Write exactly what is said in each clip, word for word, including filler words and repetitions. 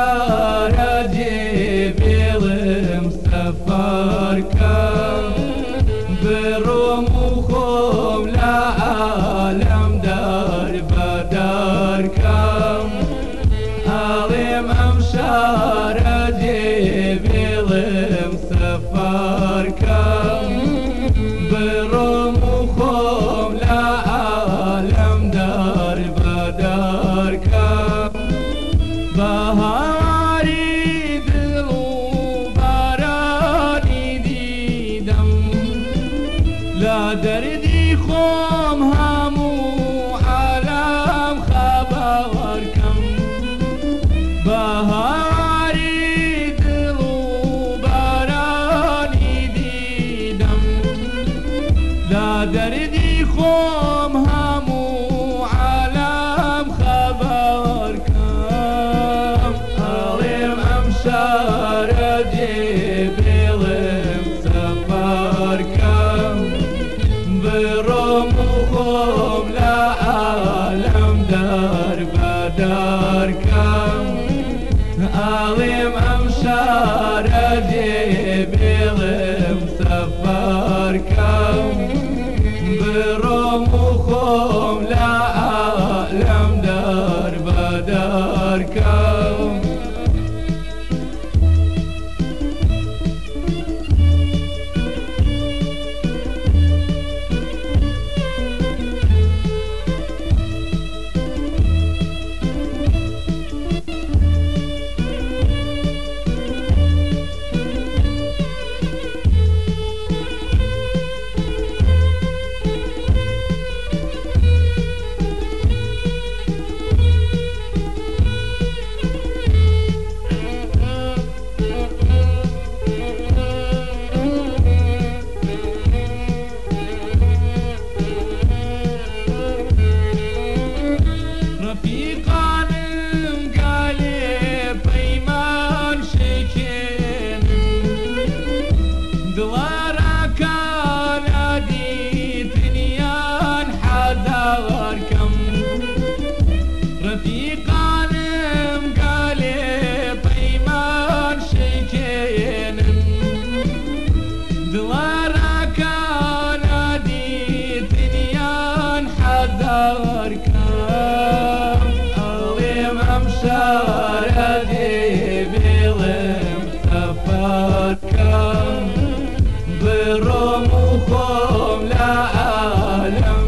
شارە جێبێڵم سەفەرکەم بڕۆم و خۆم لە عالەم دەربەدەرکەم ئاڵێم ئەم شارە جێبێڵم سەفەرکەم بڕۆم و خۆم لە عالەم دەربەدەرکەم بەهاری دڵ و بارانی دیدەم لە دەردی خۆم هەموو عالەم خەبەرکەم بەهاری دڵ و بارانی دیدەم لە دەردی خۆم هەموو عالەم خەبەرکەم ئاڵێم ئەم شارە جێبێڵم سەفەرکەم بڕۆم و خۆم لە عالەم دەربەدەرکەم ئاڵێم ئەم شارە جێبێڵم سەفەرکەم بڕۆم و خۆم لە عالەم دەربەدەرکەم ڕەفیقانم گالێ پەیمان شێکێنن دڵارەکانە دیتنیان حەزارکەم ڕەفیقانم گالێ پەیمان شێکێنن دڵارەکانە دیتنیان حەزارکەم ئاڵێم ئەم شارە جێبێڵم سەفەرکەم بڕۆم و خۆم لە عالەم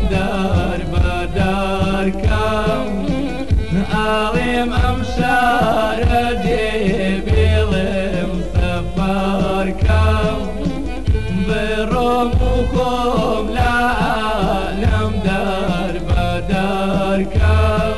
دەربەدەرکەم ئاڵێم ئەم شارە جێبێڵم سەفەرکەم بڕۆم و خۆم لە عالەم دەربەدەرکەم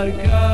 بركة